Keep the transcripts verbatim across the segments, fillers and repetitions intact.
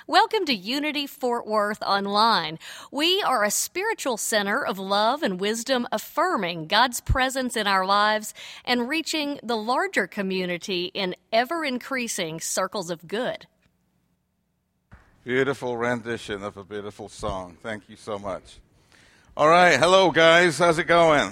Welcome to Unity Fort Worth Online. We are a spiritual center of love and wisdom, affirming God's presence in our lives and reaching the larger community in ever-increasing circles of good. Beautiful rendition of a beautiful song. Thank you so much. All right. Hello, guys. How's it going?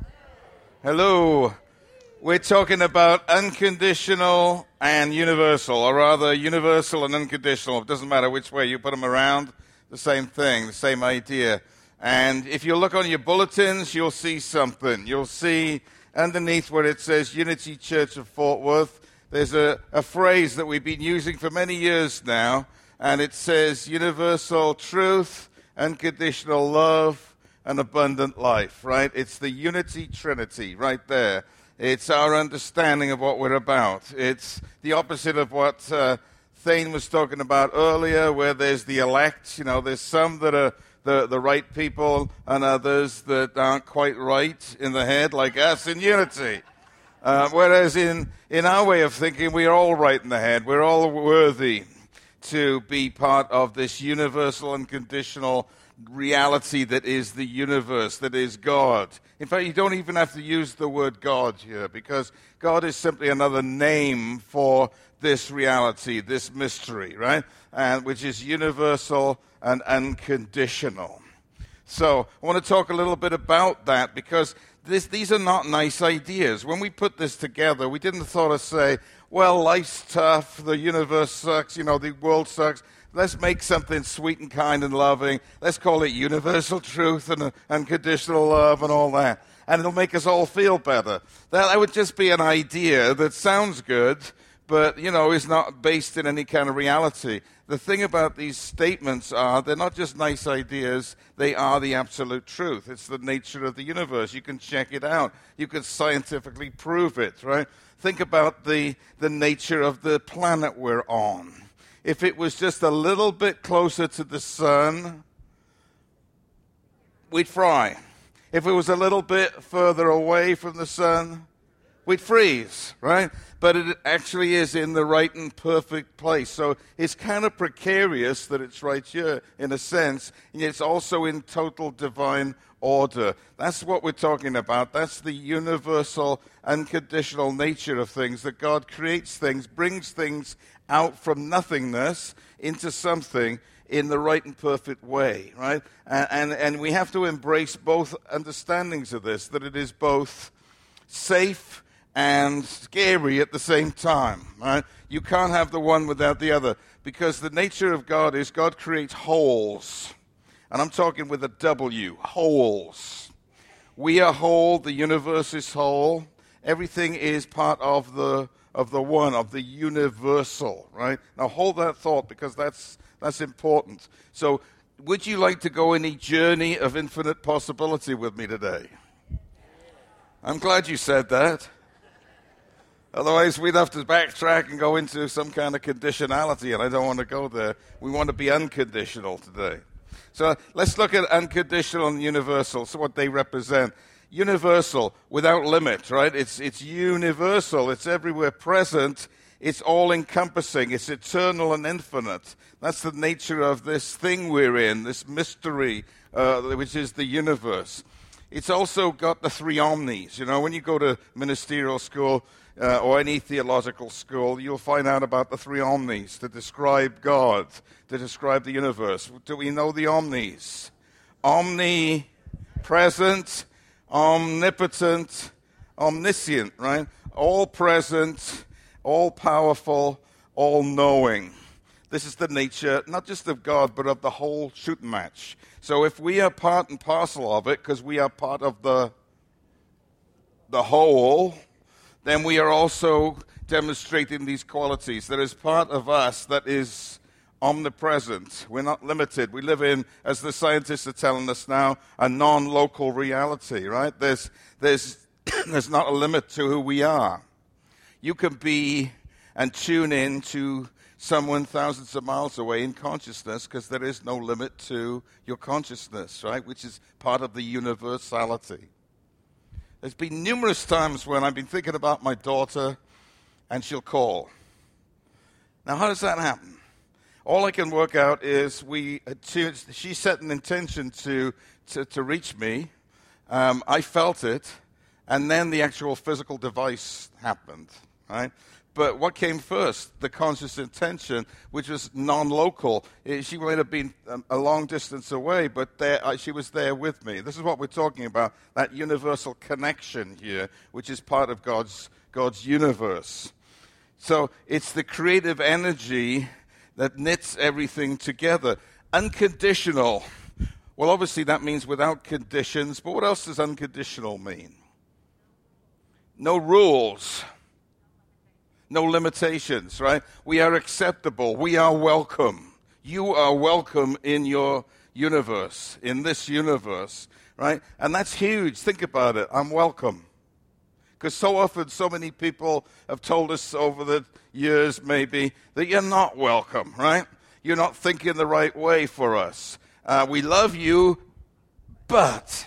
Hello. We're talking about unconditional and universal, or rather universal and unconditional. It doesn't matter which way you put them around, the same thing, the same idea. And if you look on your bulletins, you'll see something. You'll see underneath where it says Unity Church of Fort Worth, there's a, a phrase that we've been using for many years now, and it says universal truth, unconditional love, and abundant life, right? It's the Unity Trinity right there. It's our understanding of what we're about. It's the opposite of what uh, Thane was talking about earlier, where there's the elect. You know, there's some that are the, the right people and others that aren't quite right in the head, like us in Unity. Uh, whereas in, in our way of thinking, we are all right in the head. We're all worthy to be part of this universal and conditional reality that is the universe, that is God. In fact, you don't even have to use the word God here, because God is simply another name for this reality, this mystery, right? And which is universal and unconditional. So I want to talk a little bit about that, because this, these are not nice ideas. When we put this together, we didn't sort of say, well, life's tough, the universe sucks, you know, the world sucks. Let's make something sweet and kind and loving. Let's call it universal truth and uh, unconditional love and all that. And it'll make us all feel better. That, that would just be an idea that sounds good, but, you know, is not based in any kind of reality. The thing about these statements are they're not just nice ideas. They are the absolute truth. It's the nature of the universe. You can check it out. You can scientifically prove it, right? Think about the, the nature of the planet we're on. If it was just a little bit closer to the sun, we'd fry. If it was a little bit further away from the sun, we'd freeze, right? But it actually is in the right and perfect place. So it's kind of precarious that it's right here, in a sense, and it's also in total divine order. That's what we're talking about. That's the universal, unconditional nature of things, that God creates things, brings things out from nothingness into something in the right and perfect way, right? And, and, and we have to embrace both understandings of this, that it is both safe and scary at the same time, right? You can't have the one without the other, because the nature of God is God creates wholes. And I'm talking with a W, wholes. We are whole, the universe is whole. Everything is part of the of the one, of the universal, right? Now hold that thought, because that's that's important. So would you like to go any journey of infinite possibility with me today? I'm glad you said that. Otherwise, we'd have to backtrack and go into some kind of conditionality, and I don't want to go there. We want to be unconditional today. So let's look at unconditional and universal, so what they represent. Universal, without limit, right? It's it's universal. It's everywhere present. It's all-encompassing. It's eternal and infinite. That's the nature of this thing we're in, this mystery, uh, which is the universe. It's also got the three omnis. You know, when you go to ministerial school uh, or any theological school, you'll find out about the three omnis to describe God, to describe the universe. Do we know the omnis? Omnipresent, omnipotent, omniscient, right? All present, all powerful, all knowing. This is the nature, not just of God, but of the whole shooting match. So if we are part and parcel of it, because we are part of the, the whole, then we are also demonstrating these qualities. There is part of us that is omnipresent. We're not limited. We live in, as the scientists are telling us now, a non-local reality, right? There's, there's, there's not a limit to who we are. You can be and tune in to someone thousands of miles away in consciousness, because there is no limit to your consciousness, right? Which is part of the universality. There's been numerous times when I've been thinking about my daughter and she'll call. Now, how does that happen? All I can work out is we. She set an intention to to, to reach me. Um, I felt it, and then the actual physical device happened. Right. But what came first? The conscious intention, which was non-local. She might have been a long distance away, but there, she was there with me. This is what we're talking about, that universal connection here, which is part of God's, God's universe. So it's the creative energy that knits everything together. Unconditional. Well, obviously that means without conditions, but what else does unconditional mean? No rules. No limitations, right? We are acceptable. We are welcome. You are welcome in your universe, in this universe, right? And that's huge. Think about it. I'm welcome. Because so often, so many people have told us over the years, maybe, that you're not welcome, right? You're not thinking the right way for us. Uh, we love you, but.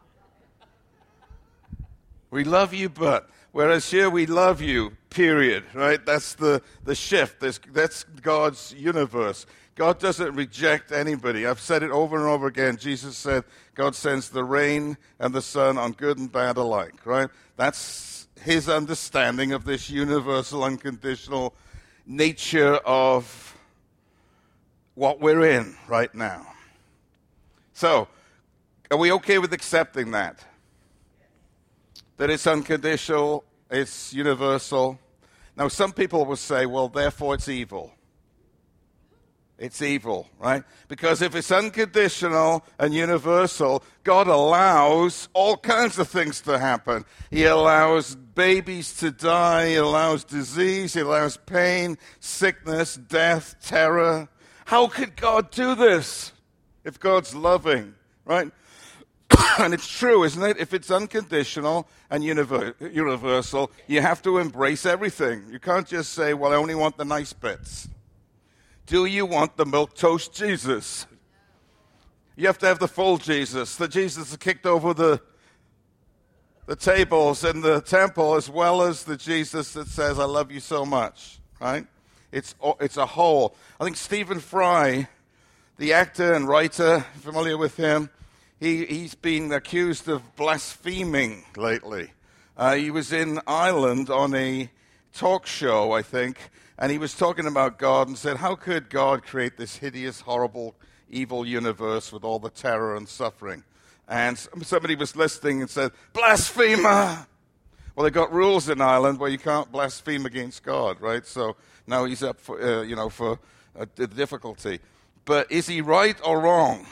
We love you, but. Whereas here we love you, period, right? That's the, the shift. There's, that's God's universe. God doesn't reject anybody. I've said it over and over again. Jesus said God sends the rain and the sun on good and bad alike, right? That's his understanding of this universal, unconditional nature of what we're in right now. So, are we okay with accepting that? That it's unconditional, it's universal. Now, some people will say, well, therefore it's evil. It's evil, right? Because if it's unconditional and universal, God allows all kinds of things to happen. He allows babies to die. He allows disease. He allows pain, sickness, death, terror. How could God do this if God's loving, right? And it's true, isn't it? If it's unconditional and univer- universal, you have to embrace everything. You can't just say, well, I only want the nice bits. Do you want the milquetoast Jesus? You have to have the full Jesus, the Jesus that kicked over the, the tables in the temple, as well as the Jesus that says, I love you so much, right? It's, it's a whole. I think Stephen Fry, the actor and writer, familiar with him, He, he's been accused of blaspheming lately. Uh, he was in Ireland on a talk show, I think, and he was talking about God and said, how could God create this hideous, horrible, evil universe with all the terror and suffering? And somebody was listening and said, blasphemer! Well, they got rules in Ireland where you can't blaspheme against God, right? So now he's up for, uh, you know, for uh, the difficulty. But is he right or wrong?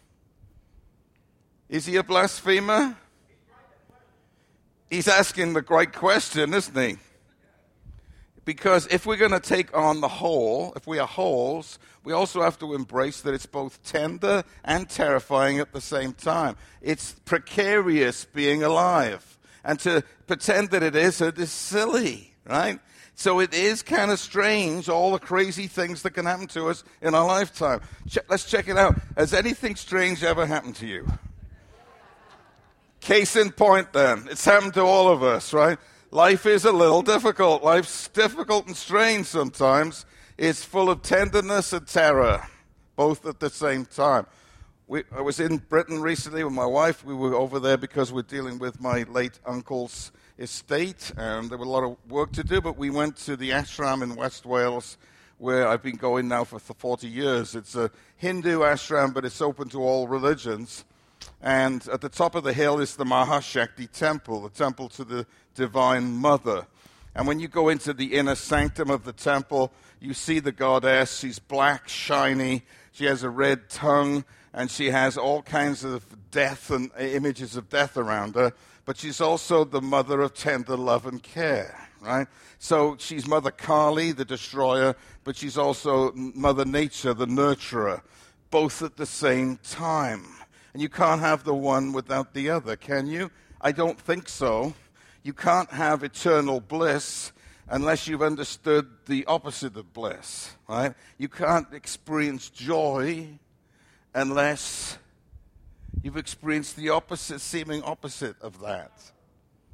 Is he a blasphemer? He's asking the right question, isn't he? Because if we're going to take on the whole, if we are wholes, we also have to embrace that it's both tender and terrifying at the same time. It's precarious being alive. And to pretend that it isn't is silly, right? So it is kind of strange, all the crazy things that can happen to us in our lifetime. Ch- let's check it out. Has anything strange ever happened to you? Case in point, then. It's happened to all of us, right? Life is a little difficult. Life's difficult and strange sometimes. It's full of tenderness and terror, both at the same time. We, I was in Britain recently with my wife. We were over there because we're dealing with my late uncle's estate, and there was a lot of work to do, but we went to the ashram in West Wales, where I've been going now for forty years. It's a Hindu ashram, but it's open to all religions. And at the top of the hill is the Mahashakti temple, the temple to the Divine Mother. And when you go into the inner sanctum of the temple, you see the goddess. She's black, shiny. She has a red tongue, and she has all kinds of death and images of death around her. But she's also the mother of tender love and care, right? So she's Mother Kali, the destroyer, but she's also Mother Nature, the nurturer, both at the same time. And you can't have the one without the other, can you? I don't think so. You can't have eternal bliss unless you've understood the opposite of bliss, right? You can't experience joy unless you've experienced the opposite, seeming opposite of that.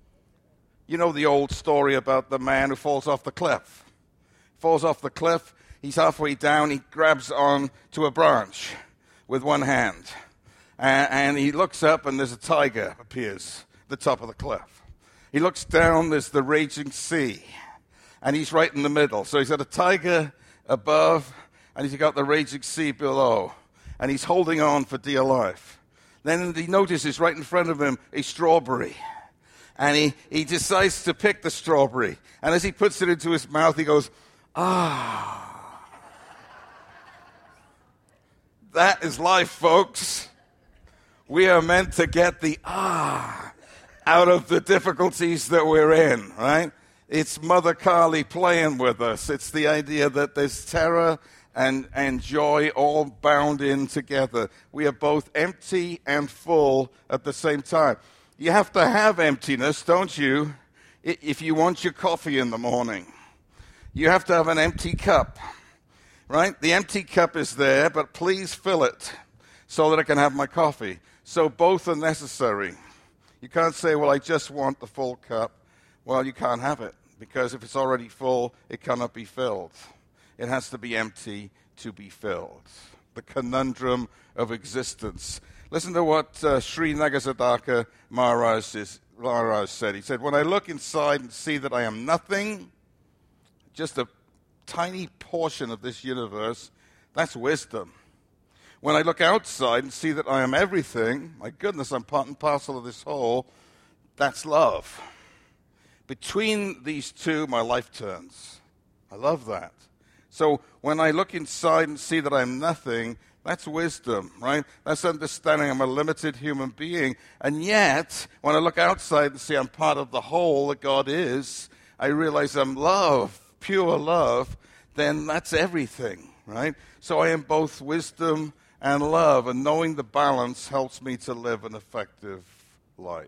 You know the old story about the man who falls off the cliff. Falls off the cliff. he's halfway down, he grabs on to a branch with one hand. And, and he looks up, and there's a tiger appears at the top of the cliff. He looks down, there's the raging sea. And he's right in the middle. So he's got a tiger above, and he's got the raging sea below. And he's holding on for dear life. Then he notices right in front of him a strawberry. And he, he decides to pick the strawberry. And as he puts it into his mouth, he goes, ah. That is life, folks. We are meant to get the ah out of the difficulties that we're in, right? It's Mother Kali playing with us. It's the idea that there's terror and, and joy all bound in together. We are both empty and full at the same time. You have to have emptiness, don't you, if you want your coffee in the morning. You have to have an empty cup, right? The empty cup is there, but please fill it so that I can have my coffee. So both are necessary. You can't say, well, I just want the full cup. Well, you can't have it, because if it's already full, it cannot be filled. It has to be empty to be filled. The conundrum of existence. Listen to what uh, Sri Nagasadaka Maharaj, is, Maharaj said. He said, when I look inside and see that I am nothing, just a tiny portion of this universe, that's wisdom. When I look outside and see that I am everything, my goodness, I'm part and parcel of this whole, that's love. Between these two, my life turns. I love that. So when I look inside and see that I'm nothing, that's wisdom, right? That's understanding I'm a limited human being. And yet, when I look outside and see I'm part of the whole that God is, I realize I'm love, pure love, then that's everything, right? So I am both wisdom and love, and knowing the balance helps me to live an effective life.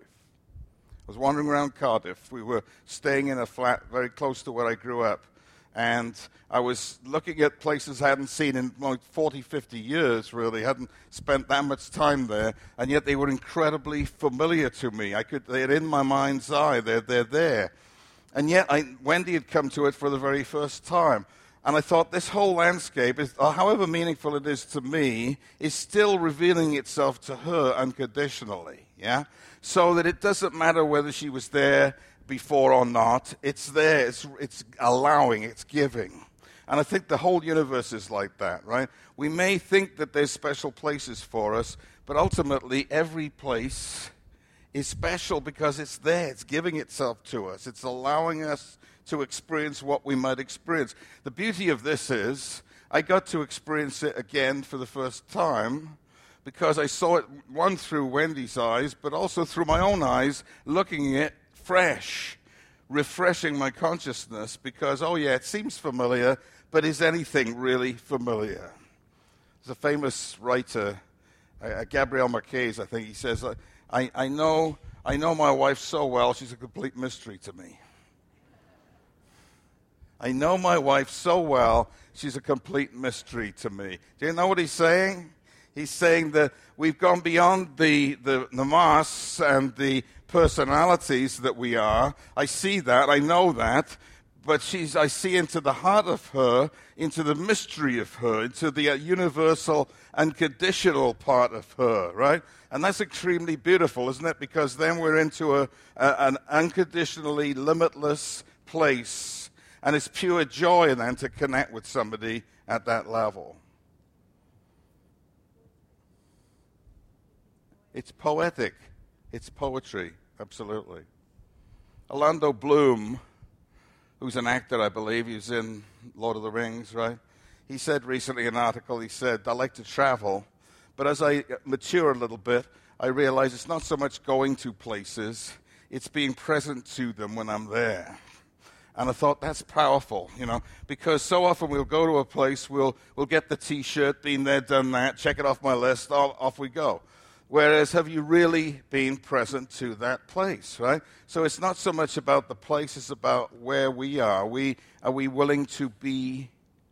I was wandering around Cardiff. We were staying in a flat very close to where I grew up. And I was looking at places I hadn't seen in like forty, fifty years, really. Hadn't spent that much time there. And yet they were incredibly familiar to me. I could, they're in my mind's eye. They're, they're there. And yet I, Wendy had come to it for the very first time. And I thought this whole landscape, is, however meaningful it is to me, is still revealing itself to her unconditionally. Yeah? So that it doesn't matter whether she was there before or not. It's there. It's, it's allowing. It's giving. And I think the whole universe is like that, right? We may think that there's special places for us, but ultimately every place is special because it's there. It's giving itself to us. It's allowing us to experience what we might experience. The beauty of this is I got to experience it again for the first time because I saw it, one, through Wendy's eyes, but also through my own eyes, looking at it fresh, refreshing my consciousness because, oh yeah, it seems familiar, but is anything really familiar? There's a famous writer, uh, Gabriel Marquez, I think, he says, I, I, know, I know my wife so well, she's a complete mystery to me. I know my wife so well, she's a complete mystery to me. Do you know what he's saying? He's saying that we've gone beyond the, the, the masks and the personalities that we are. I see that, I know that, but she's, I see into the heart of her, into the mystery of her, into the uh, universal, unconditional part of her, right? And that's extremely beautiful, isn't it? Because then we're into a, a, an unconditionally limitless place. And it's pure joy then to connect with somebody at that level. It's poetic. It's poetry, absolutely. Orlando Bloom, who's an actor, I believe, he was in Lord of the Rings, right? He said recently in an article, he said, I like to travel, but as I mature a little bit, I realize it's not so much going to places, it's being present to them when I'm there. And I thought, that's powerful, you know, because so often we'll go to a place, we'll we'll get the T-shirt, been there, done that, check it off my list, off, off we go. Whereas, have you really been present to that place, right? So it's not so much about the place, it's about where we are. We, are we willing to be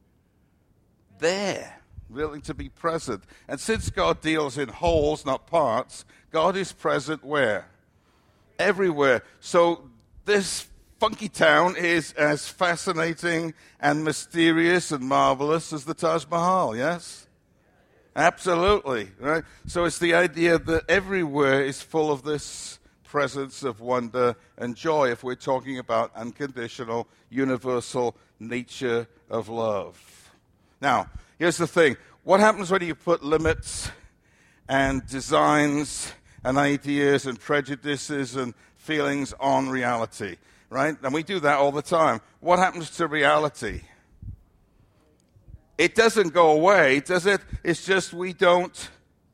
there, willing to be present? And since God deals in wholes, not parts, God is present where? Everywhere. So this Funky Town is as fascinating and mysterious and marvelous as the Taj Mahal, yes? Absolutely, right? So it's the idea that everywhere is full of this presence of wonder and joy if we're talking about unconditional, universal nature of love. Now, here's the thing. What happens when you put limits and designs and ideas and prejudices and feelings on reality, right? And we do that all the time. What happens to reality? It doesn't go away, does it? It's just we don't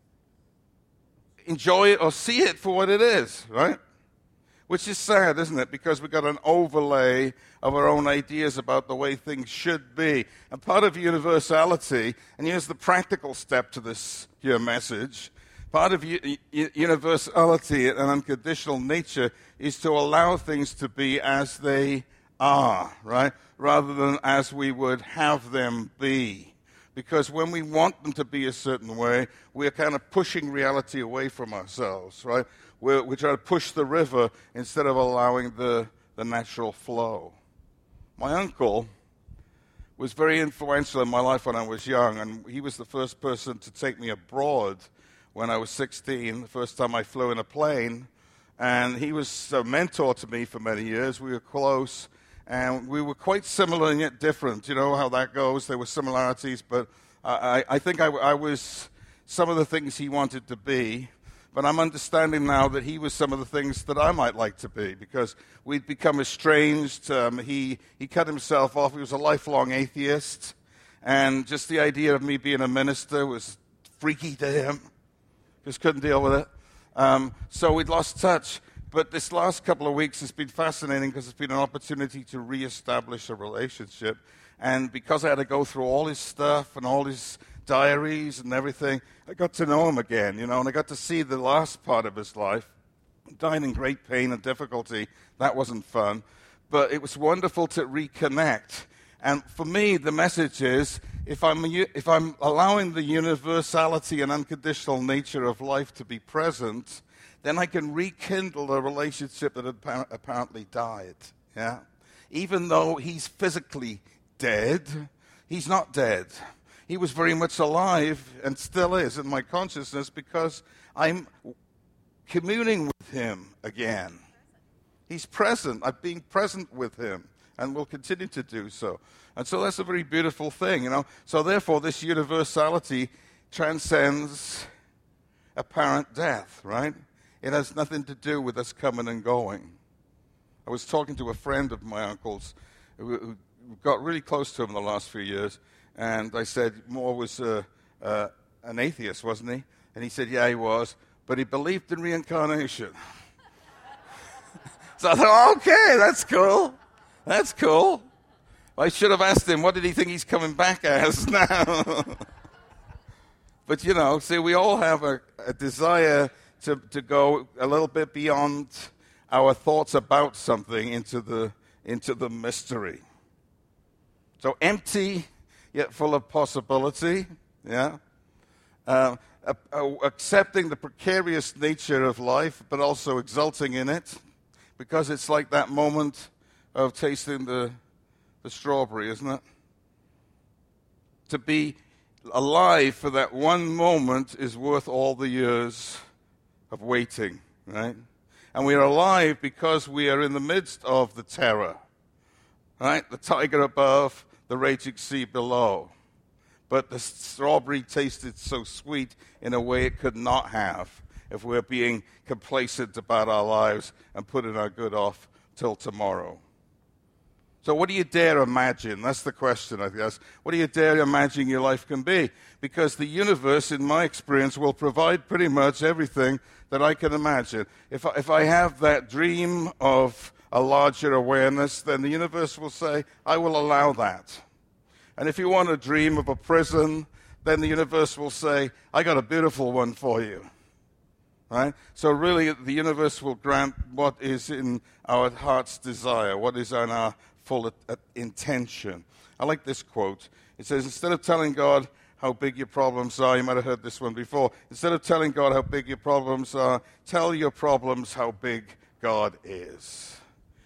enjoy it or see it for what it is, right? Which is sad, isn't it? Because we've got an overlay of our own ideas about the way things should be. And part of universality, and here's the practical step to this here message, part of u- u- universality and unconditional nature is to allow things to be as they are, right? Rather than as we would have them be. Because when we want them to be a certain way, we're kind of pushing reality away from ourselves, right? We're, we try to push the river instead of allowing the, the natural flow. My uncle was very influential in my life when I was young, and he was the first person to take me abroad when I was sixteen, the first time I flew in a plane. And he was a mentor to me for many years. We were close. And we were quite similar and yet different. You know how that goes. There were similarities, but I, I think I, I was some of the things he wanted to be. But I'm understanding now that he was some of the things that I might like to be, because we'd become estranged. Um, he, he cut himself off. He was a lifelong atheist. And just the idea of me being a minister was freaky to him. Just couldn't deal with it. Um, so we'd lost touch. But this last couple of weeks has been fascinating because it's been an opportunity to reestablish a relationship. And because I had to go through all his stuff and all his diaries and everything, I got to know him again, you know, and I got to see the last part of his life. He died in great pain and difficulty. That wasn't fun. But it was wonderful to reconnect. And for me, the message is, if I'm, if I'm allowing the universality and unconditional nature of life to be present, then I can rekindle a relationship that had apparently died. Yeah, even though he's physically dead, he's not dead. He was very much alive and still is in my consciousness because I'm communing with him again. He's present. I'm being present with him and will continue to do so. And so that's a very beautiful thing, you know. So therefore, this universality transcends apparent death, right? It has nothing to do with us coming and going. I was talking to a friend of my uncle's who, who got really close to him in the last few years, and I said, Moore was uh, uh, an atheist, wasn't he? And he said, yeah, he was, but he believed in reincarnation. So I thought, okay, that's cool. That's cool. I should have asked him, what did he think he's coming back as now? But, you know, see, we all have a, a desire To, to go a little bit beyond our thoughts about something into the into the mystery. So empty yet full of possibility, yeah. Uh, uh, uh, accepting the precarious nature of life, but also exulting in it, because it's like that moment of tasting the the strawberry, isn't it? To be alive for that one moment is worth all the years of waiting, right? And we are alive because we are in the midst of the terror, right? The tiger above, the raging sea below. But the strawberry tasted so sweet in a way it could not have if we're being complacent about our lives and putting our good off till tomorrow. So what do you dare imagine? That's the question, I guess. What do you dare imagine your life can be? Because the universe, in my experience, will provide pretty much everything that I can imagine. If I, if I have that dream of a larger awareness, then the universe will say, I will allow that. And if you want a dream of a prison, then the universe will say, I got a beautiful one for you. Right? So really, the universe will grant what is in our heart's desire, what is in our full intention. I like this quote. It says, instead of telling God how big your problems are, you might have heard this one before, instead of telling God how big your problems are, tell your problems how big God is.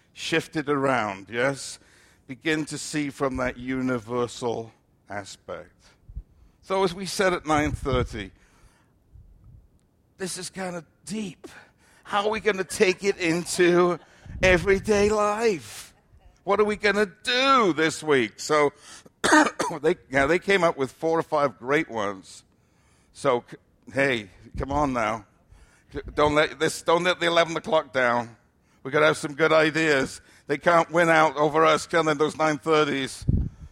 shifted around, yes? Begin to see from that universal aspect. So as we said at nine thirty, this is kind of deep. How are we going to take it into everyday life? What are we going to do this week? So they, yeah, they came up with four or five great ones. So, hey, come on now. Don't let this. Don't let the eleven o'clock down. We've got to have some good ideas. They can't win out over us, can they, those nine thirties?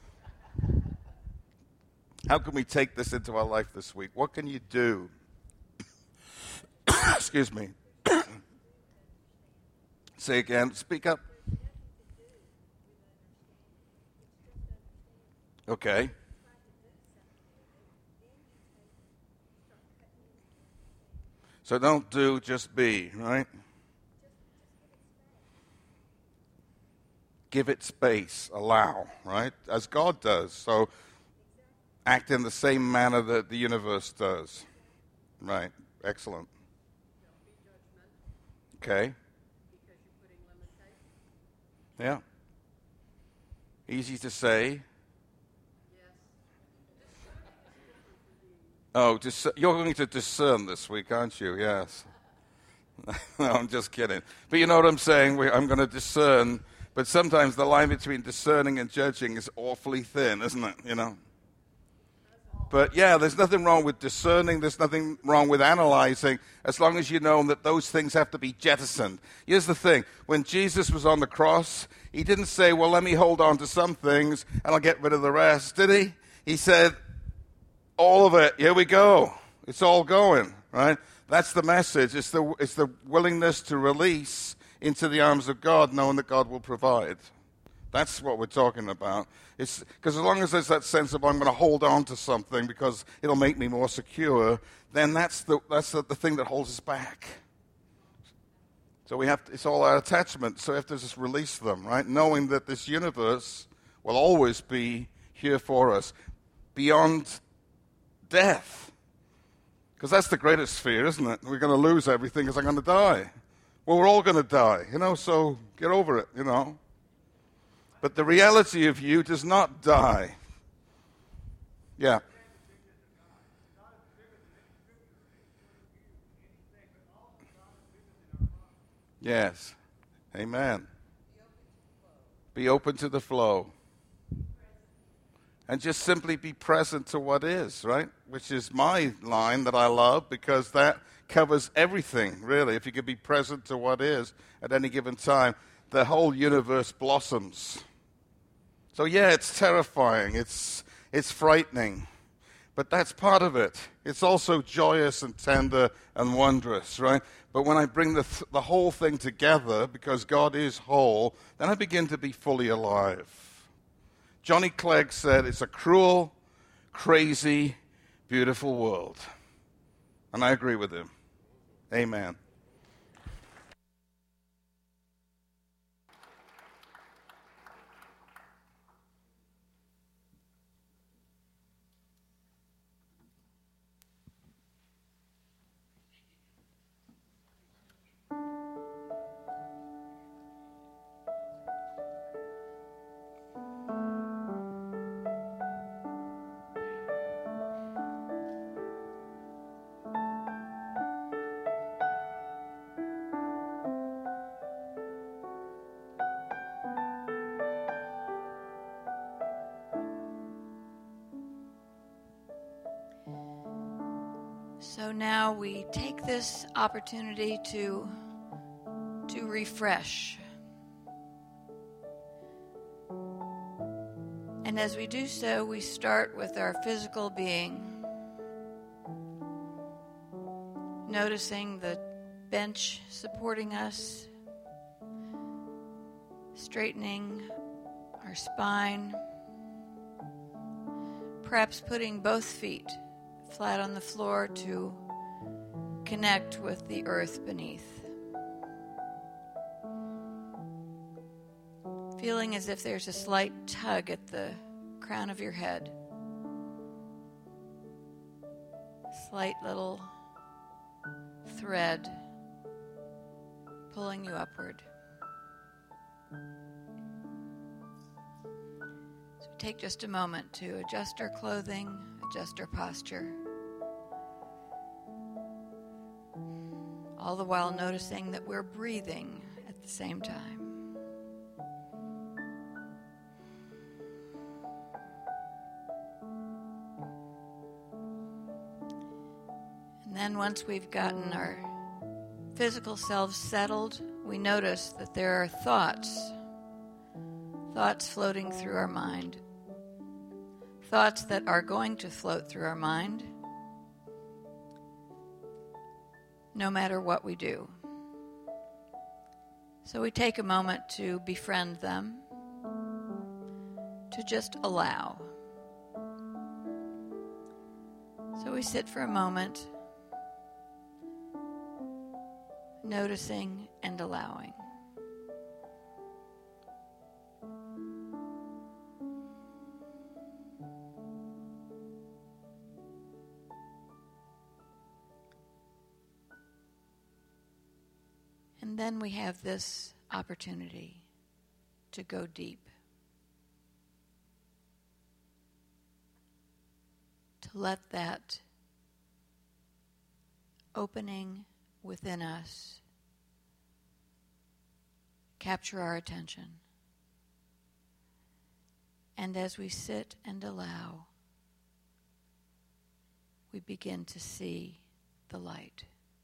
How can we take this into our life this week? What can you do? Excuse me. Say again. Speak up. Okay. So don't do, just be, right? Give it space, allow, right? As God does. So act in the same manner that the universe does. Right. Excellent. Okay. Yeah. Easy to say. Oh, dis- you're going to discern this week, aren't you? Yes. No, I'm just kidding. But you know what I'm saying? We, I'm going to discern. But sometimes the line between discerning and judging is awfully thin, isn't it? You know. But yeah, there's nothing wrong with discerning. There's nothing wrong with analyzing, as long as you know that those things have to be jettisoned. Here's the thing. When Jesus was on the cross, he didn't say, well, let me hold on to some things and I'll get rid of the rest, did he? He said, all of it, here we go. It's all going, right? That's the message. It's the, it's the willingness to release into the arms of God, knowing that God will provide. That's what we're talking about. It's because as long as there's that sense of I'm going to hold on to something because it'll make me more secure, then that's the that's the, the thing that holds us back. So we have to, it's all our attachment. So we have to just release them, right? Knowing that this universe will always be here for us, beyond death. Because that's the greatest fear, isn't it? We're going to lose everything because I'm going to die. Well, we're all going to die, you know. So get over it, you know. But the reality of you does not die. Yeah. Yes. Amen. Be open to the flow. And just simply be present to what is, right? Which is my line that I love, because that covers everything, really. If you could be present to what is at any given time, the whole universe blossoms. So yeah, it's terrifying, it's it's frightening, but that's part of it. It's also joyous and tender and wondrous, right? But when I bring the th- the whole thing together, because God is whole, then I begin to be fully alive. Johnny Clegg said, it's a cruel, crazy, beautiful world. And I agree with him. Amen. So now we take this opportunity to, to refresh. And as we do so, we start with our physical being, noticing the bench supporting us, straightening our spine, perhaps putting both feet flat on the floor to connect with the earth beneath. Feeling as if there's a slight tug at the crown of your head. Slight little thread pulling you upward. So take just a moment to adjust our clothing, adjust our posture, all the while noticing that we're breathing at the same time. And then once we've gotten our physical selves settled, we notice that there are thoughts, thoughts floating through our mind, thoughts that are going to float through our mind no matter what we do. So we take a moment to befriend them, to just allow. So we sit for a moment, noticing and allowing. And then we have this opportunity to go deep, to let that opening within us capture our attention. And as we sit and allow, we begin to see the light.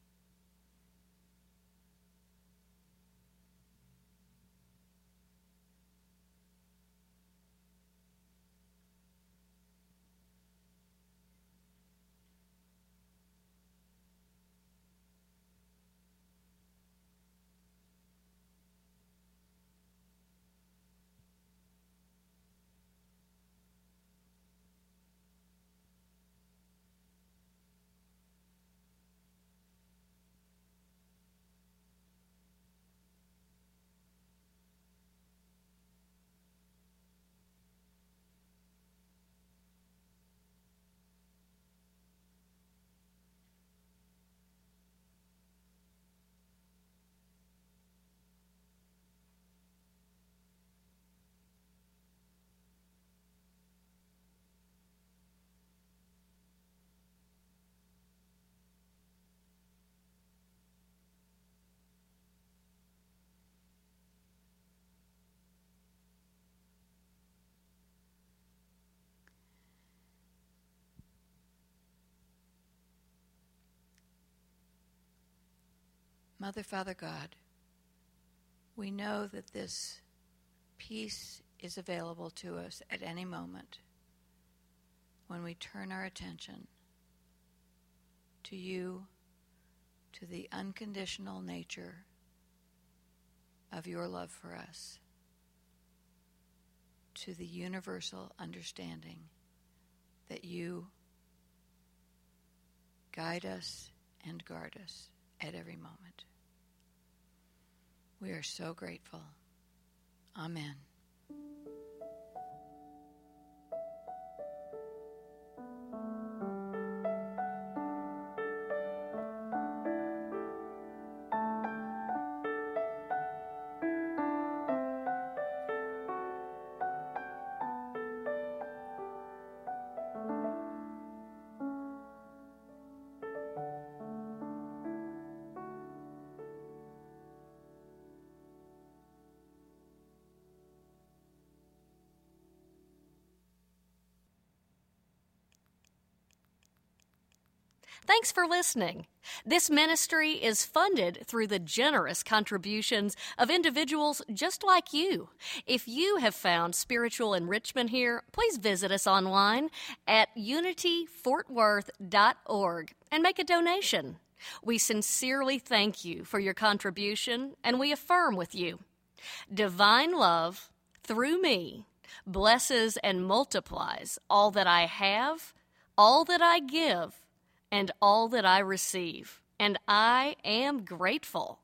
Mother, Father, God, we know that this peace is available to us at any moment when we turn our attention to you, to the unconditional nature of your love for us, to the universal understanding that you guide us and guard us at every moment. We are so grateful. Amen. Thanks for listening. This ministry is funded through the generous contributions of individuals just like you. If you have found spiritual enrichment here, please visit us online at unity fort worth dot org and make a donation. We sincerely thank you for your contribution, and we affirm with you, divine love, through me, blesses and multiplies all that I have, all that I give, and all that I receive, and I am grateful.